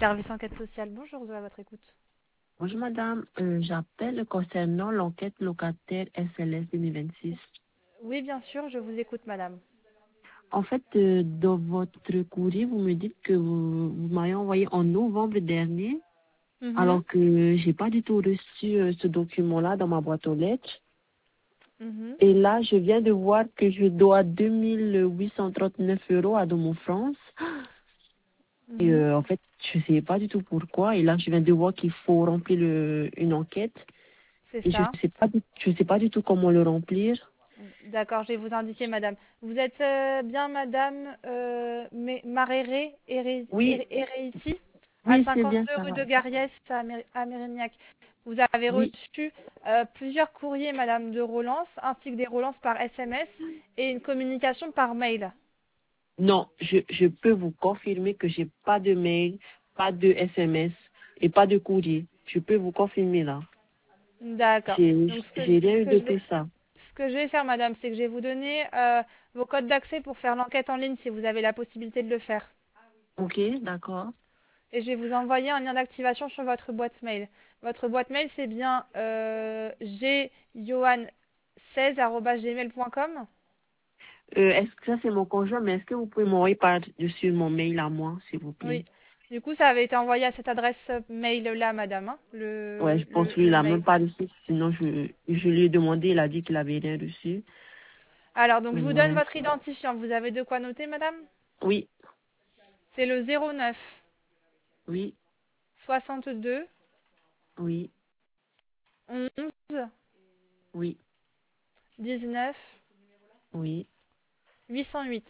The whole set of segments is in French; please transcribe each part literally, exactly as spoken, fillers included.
Service enquête sociale, bonjour, à votre écoute. Bonjour madame, euh, j'appelle concernant l'enquête locataire S L S deux mille vingt-six. Oui, bien sûr, je vous écoute, madame. En fait, euh, dans votre courrier, vous me dites que vous, vous m'avez envoyé en novembre dernier, Mhm, alors que j'ai pas du tout reçu euh, ce document-là dans ma boîte aux lettres. mhm, Et là, je viens de voir que je dois deux mille huit cent trente-neuf euros à Domo France. Et mhm. euh, en fait, je sais pas du tout pourquoi. Et là, je viens de voir qu'il faut remplir le, une enquête. C'est Et je ça. sais pas, du- je sais pas du tout comment le remplir. D'accord, je vais vous indiquer, madame. Vous êtes euh, bien madame euh, Mais- Maréré Héré- Oui, Héré- Héréiti, à oui, c'est bien cinquante-deux ça. rue de Gariès à, Mér- à Mérignac. Vous avez Oui. reçu euh, plusieurs courriers, madame, de relance, ainsi que des relances par S M S et une communication par mail. Non, je, je peux vous confirmer que j'ai pas de mail, pas de S M S et pas de courrier. Je peux vous confirmer là. D'accord. J'ai Donc, ce que, j'ai rien ce eu que de je tout vais, ça. ce que je vais faire, madame, c'est que je vais vous donner euh, vos codes d'accès pour faire l'enquête en ligne si vous avez la possibilité de le faire. Ok, d'accord. Et je vais vous envoyer un lien d'activation sur votre boîte mail. Votre boîte mail, c'est bien euh, gjohan seize arobase gmail point com. Euh, est-ce que ça c'est mon conjoint, mais est-ce que vous pouvez m'envoyer par-dessus mon mail à moi, s'il vous plaît? Oui. Du coup, ça avait été envoyé à cette adresse mail-là, madame, hein, Ouais, le, je pense le, lui, le il a mail. même pas reçu, sinon je, je lui ai demandé, il a dit qu'il avait rien reçu. Alors, donc, je vous donne Ouais. votre identifiant. Vous avez de quoi noter, madame? Oui, C'est le zéro neuf oui, soixante-deux oui, onze oui, dix-neuf oui. huit cent huit.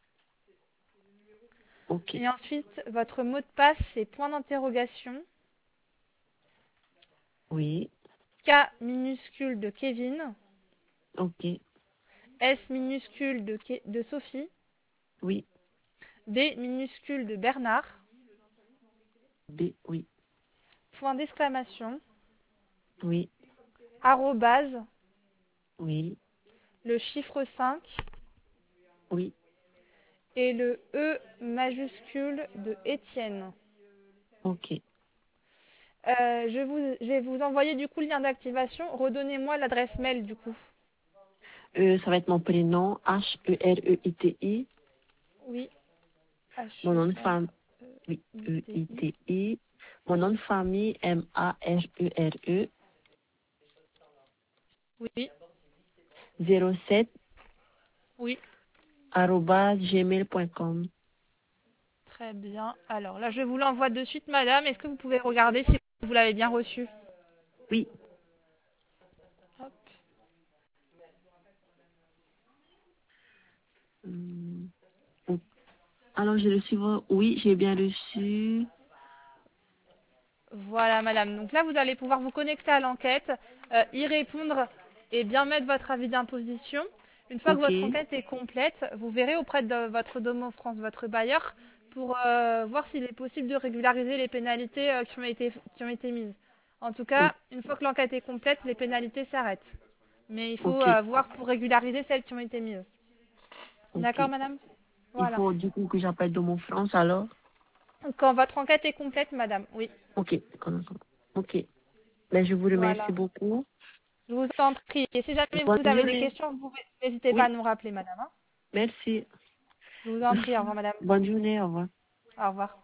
Ok, Et ensuite, votre mot de passe, c'est point d'interrogation, oui, K minuscule de Kevin, ok, S minuscule de, Ke- de Sophie, oui, B minuscule de Bernard, B, oui, point d'exclamation, oui, arrobase, oui, le chiffre cinq oui. et le E majuscule de Étienne. Ok. Euh, je, vous, je vais vous envoyer du coup le lien d'activation. Redonnez-moi l'adresse mail du coup. Euh, ça va être mon prénom, H-E-R-E-I-T-I. Oui, Mon nom de femme, oui, H-U-R-I-T-I. E-I-T-I. Mon nom de famille, M-A-R-E-R-E. Oui, zéro sept oui, arobase gmail point com. très bien. Alors là, je vous l'envoie de suite, madame. Est-ce que vous pouvez regarder si vous l'avez bien reçu? Oui. Hop. Hum, oh. Alors, j'ai reçu, vos- oui, j'ai bien reçu. Voilà, madame. Donc là, vous allez pouvoir vous connecter à l'enquête, euh, y répondre et bien mettre votre avis d'imposition. Une fois que Ok, votre enquête est complète, vous verrez auprès de votre Domo France, votre bailleur, pour euh, voir s'il est possible de régulariser les pénalités euh, qui ont été, qui ont été mises. En tout O- cas, une fois que l'enquête est complète, les pénalités s'arrêtent. Mais il faut ok, euh, voir pour régulariser celles qui ont été mises. ok. D'accord, madame? Il Voilà. faut du coup que j'appelle de mon France alors. Quand votre enquête est complète, madame, oui. Ok, ok. Ben, je vous remercie Voilà. beaucoup. Je vous en prie. Et si jamais Bonne vous avez des journée. questions, vous pouvez- n'hésitez pas à Oui, nous rappeler, madame, hein. merci. Je vous en prie. Au revoir, madame. Bonne journée, au revoir. Au revoir.